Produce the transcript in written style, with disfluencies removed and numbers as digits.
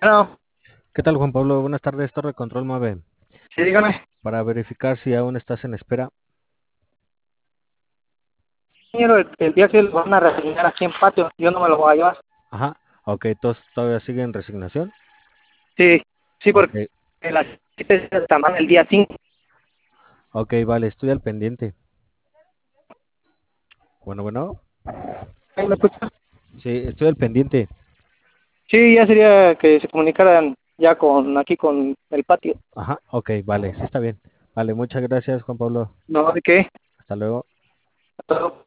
Bueno, ¿Qué tal, Juan Pablo? Buenas tardes, Torre Control 9. sí, dígame, Para verificar si aún estás en espera. señor, el día que lo van a reseñar aquí en patio, yo no me lo voy a llevar. Ajá, ok, entonces todavía sigue en resignación. Sí, sí, Ok, porque la cita es hasta más el día 5. ok, vale, estoy al pendiente. Bueno, bueno, ¿Me escucha? sí, estoy al pendiente. Sí, ya sería que se comunicaran ya con aquí con el patio. Ajá, ok, vale, sí está bien. Vale, muchas gracias, Juan Pablo. No, ¿de qué? Hasta luego. Hasta luego.